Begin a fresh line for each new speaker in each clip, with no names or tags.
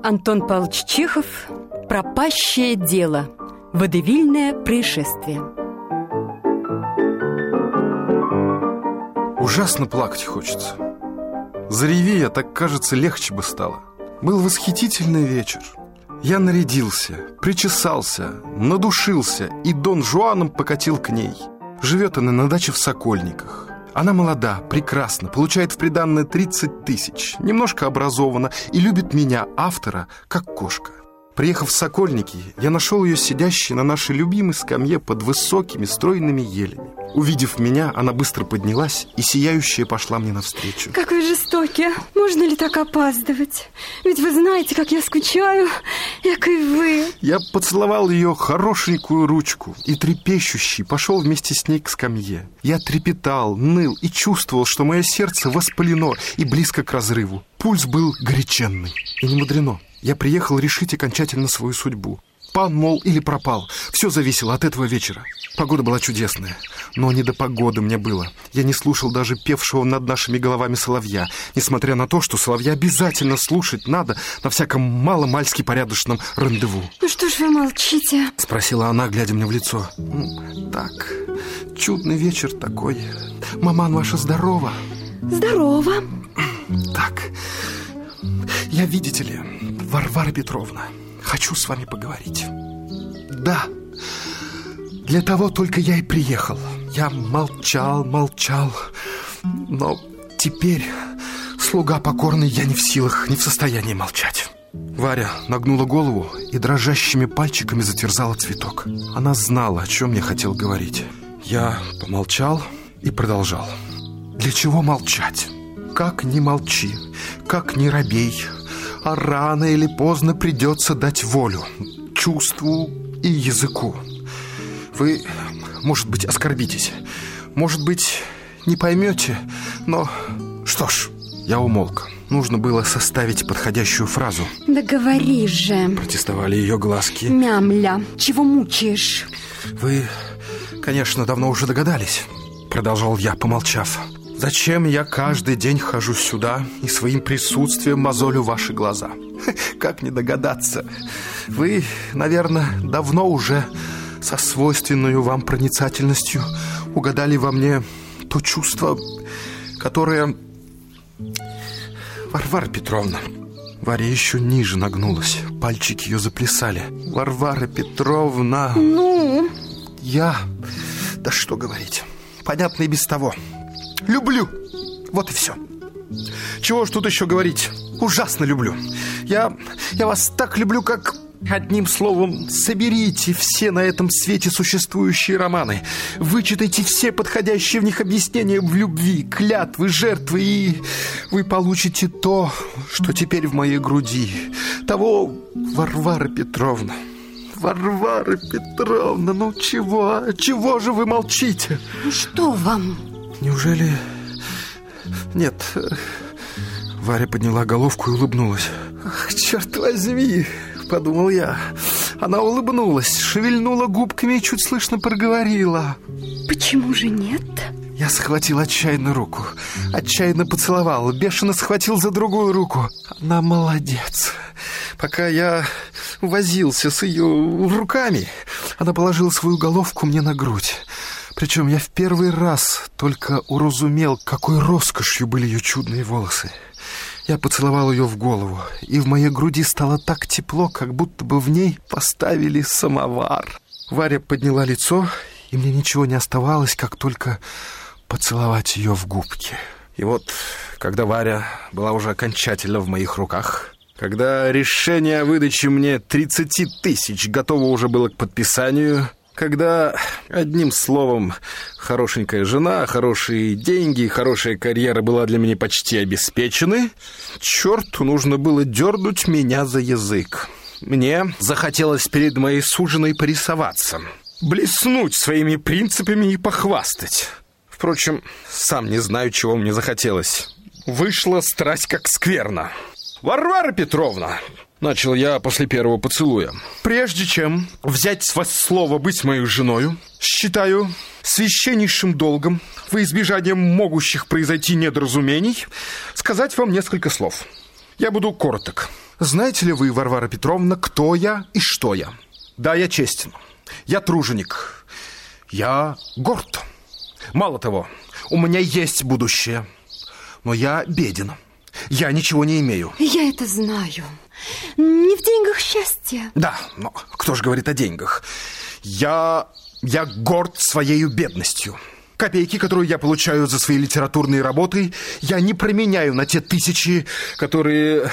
Антон Павлович Чехов. «Пропащее дело. Водевильное происшествие».
Ужасно плакать хочется. Зареви я, так, кажется, легче бы стало. Был восхитительный вечер. Я нарядился, причесался, надушился и Дон Жуаном покатил к ней. Живет она на даче в Сокольниках. Она молода, прекрасна, получает в приданное 30 тысяч, немножко образована и любит меня, автора, как кошка. Приехав в Сокольники, я нашел ее сидящей на нашей любимой скамье под высокими стройными елями. Увидев меня, она быстро поднялась и сияющая пошла мне навстречу.
Как вы жестоки. Можно ли так опаздывать? Ведь вы знаете, как я скучаю, как и вы.
Я поцеловал ее хорошенькую ручку и трепещущий пошел вместе с ней к скамье. Я трепетал, ныл и чувствовал, что мое сердце воспалено и близко к разрыву. Пульс был горяченный. И не мудрено. Я приехал решить окончательно свою судьбу. Пан, мол, или пропал. Все зависело от этого вечера. Погода была чудесная, но не до погоды мне было. Я не слушал даже певшего над нашими головами соловья, несмотря на то, что соловья обязательно слушать надо на всяком маломальски порядочном рандеву.
Ну что ж вы молчите?
Спросила она, глядя мне в лицо. Так, чудный вечер такой. Маман ваша здорова?
Здорово.
Так, я, видите ли, Варвара Петровна, хочу с вами поговорить. Да, для того только я и приехал. Я молчал, но теперь, слуга покорный, я не в силах, не в состоянии молчать. Варя нагнула голову и дрожащими пальчиками затерзала цветок. Она знала, о чем я хотел говорить. Я помолчал и продолжал. Для чего молчать? Как ни молчи, как ни робей, а рано или поздно придется дать волю чувству и языку. Вы, может быть, оскорбитесь, может быть, не поймете, но... Что ж, я умолк. Нужно было составить подходящую фразу.
Да говори же.
Протестовали ее глазки.
Мямля, чего мучаешь?
Вы, конечно, давно уже догадались, продолжал я, помолчав. Зачем я каждый день хожу сюда и своим присутствием мозолю ваши глаза? Как не догадаться? Вы, наверное, давно уже со свойственной вам проницательностью угадали во мне то чувство, которое... Варвара Петровна. Варя еще ниже нагнулась. Пальчики ее заплясали. Варвара Петровна.
Ну?
Я... Да что говорить. Понятно и без того. Люблю. Вот и все. Чего ж тут еще говорить? Ужасно люблю. Я вас так люблю, как... Одним словом, соберите все на этом свете существующие романы. Вычитайте все подходящие в них объяснения в любви, клятвы, жертвы, и вы получите то, что теперь в моей груди. Того, Варвара Петровна. Варвара Петровна, ну чего же вы молчите?
Ну что вам?
Неужели... Нет. Варя подняла головку и улыбнулась. Ах, черт возьми, подумал я. Она улыбнулась, шевельнула губками и чуть слышно проговорила.
Почему же нет?
Я схватил отчаянно руку, отчаянно поцеловал, бешено схватил за другую руку. Она молодец. Пока я возился с ее руками, она положила свою головку мне на грудь. Причем я в первый раз только уразумел, какой роскошью были ее чудные волосы. Я поцеловал ее в голову, и в моей груди стало так тепло, как будто бы в ней поставили самовар. Варя подняла лицо, и мне ничего не оставалось, как только поцеловать ее в губки. И вот, когда Варя была уже окончательно в моих руках, когда решение о выдаче мне 30 тысяч готово уже было к подписанию... Когда, одним словом, хорошенькая жена, хорошие деньги и хорошая карьера была для меня почти обеспечены, черту нужно было дернуть меня за язык. Мне захотелось перед моей суженой порисоваться, блеснуть своими принципами и похвастать. Впрочем, сам не знаю, чего мне захотелось. Вышла страсть как скверно. «Варвара Петровна!» Начал я после первого поцелуя. «Прежде чем взять с вас слово быть моей женою, считаю священнейшим долгом, во избежание могущих произойти недоразумений, сказать вам несколько слов. Я буду короток. Знаете ли вы, Варвара Петровна, кто я и что я? Да, я честен. Я труженик. Я горд. Мало того, у меня есть будущее. Но я беден. Я ничего не имею.
Я это знаю. Не в деньгах счастье.
Да, но кто же говорит о деньгах? Я горд своей бедностью. Копейки, которые я получаю за свои литературные работы, я не променяю на те тысячи, которыми...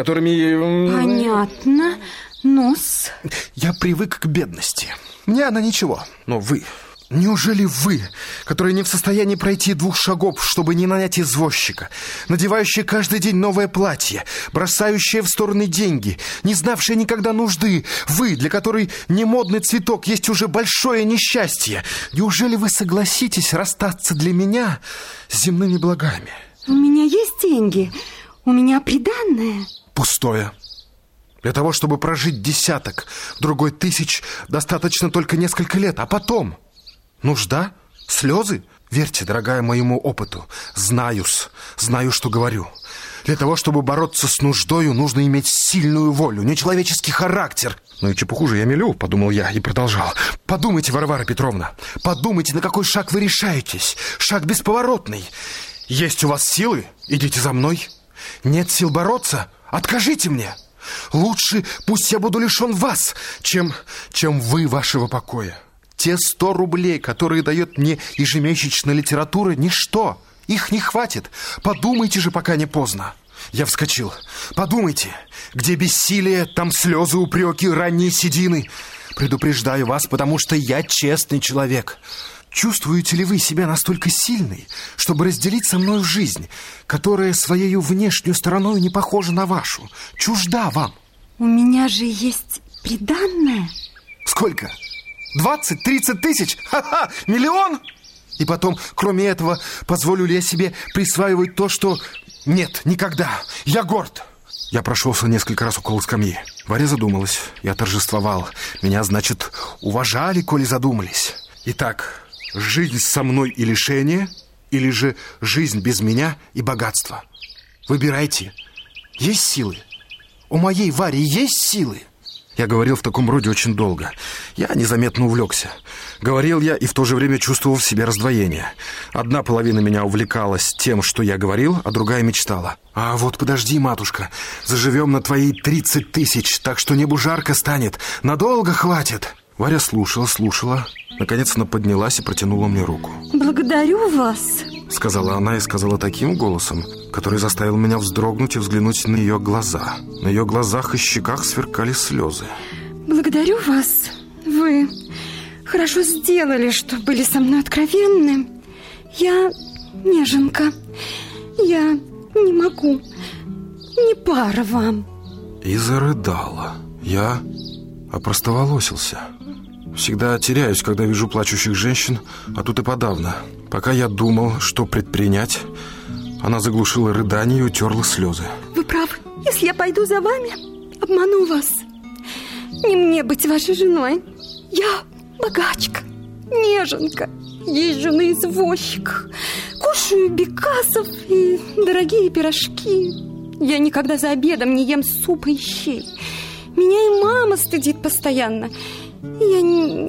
Понятно. Ну-с.
Я привык к бедности. Мне она ничего. Но вы... Неужели вы, которые не в состоянии пройти 2 шагов, чтобы не нанять извозчика, надевающие каждый день новое платье, бросающие в стороны деньги, не знавшие никогда нужды, вы, для которой немодный цветок есть уже большое несчастье, неужели вы согласитесь расстаться для меня с земными благами?
У меня есть деньги, у меня приданное.
Пустое. Для того, чтобы прожить 10, другой 1000, достаточно только несколько лет, а потом... Нужда? Слезы? Верьте, дорогая, моему опыту. Знаю, что говорю. Для того, чтобы бороться с нуждою, нужно иметь сильную волю, нечеловеческий характер. Ну и чепуху же я мелю, подумал я и продолжал. Подумайте, Варвара Петровна, подумайте, на какой шаг вы решаетесь. Шаг бесповоротный. Есть у вас силы? Идите за мной. Нет сил бороться? Откажите мне. Лучше пусть я буду лишен вас, чем вы вашего покоя. Те 100 рублей, которые дает мне ежемесячная литература, ничто. Их не хватит. Подумайте же, пока не поздно. Я вскочил. Подумайте. Где бессилие, там слезы, упреки, ранние седины. Предупреждаю вас, потому что я честный человек. Чувствуете ли вы себя настолько сильной, чтобы разделить со мной жизнь, которая своей внешней стороной не похожа на вашу, чужда вам?
У меня же есть приданное.
Сколько? 20-30 тысяч? Ха-ха! Миллион? И потом, кроме этого, позволю ли я себе присваивать то, что... Нет, никогда. Я горд. Я прошелся несколько раз около скамьи. Варя задумалась. Я торжествовал. Меня, значит, уважали, коли задумались. Итак, жизнь со мной и лишение, или же жизнь без меня и богатство? Выбирайте. Есть силы? У моей Вари есть силы? Я говорил в таком роде очень долго. Я незаметно увлекся. Говорил я и в то же время чувствовал в себе раздвоение. Одна половина меня увлекалась тем, что я говорил, а другая мечтала. А вот подожди, матушка, заживем на твои 30 тысяч, так что небу жарко станет. Надолго хватит. Варя слушала. Наконец она поднялась и протянула мне руку.
Благодарю вас,
сказала она и сказала таким голосом, который заставил меня вздрогнуть и взглянуть на ее глаза. На ее глазах и щеках сверкали слезы.
Благодарю вас. Вы хорошо сделали, что были со мной откровенны. Я неженка. Я не могу. Не пара вам.
И зарыдала. Я опростоволосился. Всегда теряюсь, когда вижу плачущих женщин, а тут и подавно. Пока я думал, что предпринять, она заглушила рыдание и утерла слезы.
Вы правы. Если я пойду за вами, обману вас. Не мне быть вашей женой. Я богачка, неженка, езжу на извозчиках, кушаю бекасов и дорогие пирожки. Я никогда за обедом не ем супа и щей. Меня и мама стыдит постоянно. Я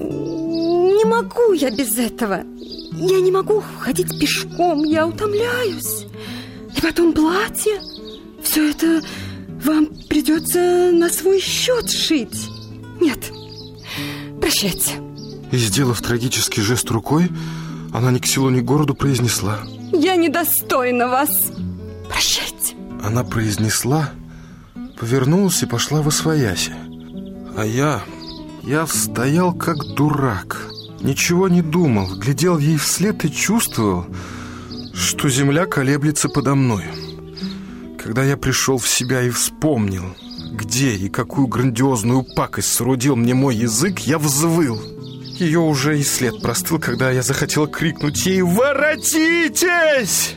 не могу я без этого. Я не могу ходить пешком, я утомляюсь. И потом платье. Все это вам придется на свой счет шить. Нет, прощайте.
И, сделав трагический жест рукой, она ни к селу, ни к городу произнесла:
я недостойна вас. Прощайте.
Она произнесла, повернулась и пошла восвояси. А я стоял как дурак. Ничего не думал, глядел ей вслед и чувствовал, что земля колеблется подо мной. Когда я пришел в себя и вспомнил, где и какую грандиозную пакость соорудил мне мой язык, я взвыл. Ее уже и след простыл, когда я захотел крикнуть ей: «Воротитесь!»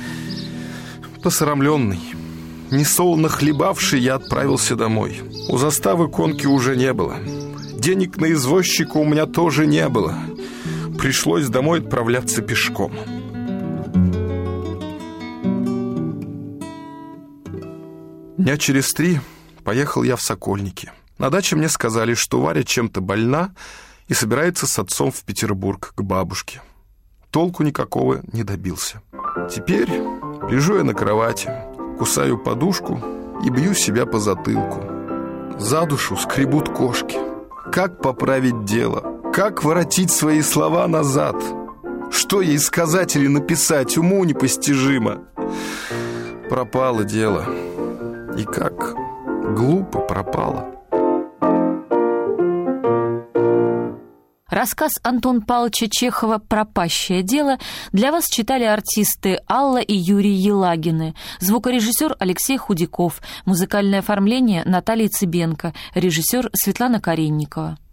Посрамленный, несолоно хлебавший, я отправился домой. У заставы конки уже не было. Денег на извозчика у меня тоже не было. Пришлось домой отправляться пешком. Дня через 3 поехал я в Сокольники. На даче мне сказали, что Варя чем-то больна и собирается с отцом в Петербург к бабушке. Толку никакого не добился. Теперь лежу я на кровати, кусаю подушку и бью себя по затылку. За душу скребут кошки. Как поправить дело? Как воротить свои слова назад? Что ей сказать или написать, уму непостижимо. Пропало дело. И как глупо пропало.
Рассказ Антона Павловича Чехова «Пропащее дело» для вас читали артисты Алла и Юрий Елагины, звукорежиссер Алексей Худяков, музыкальное оформление Наталья Цыбенко, режиссер Светлана Каренникова.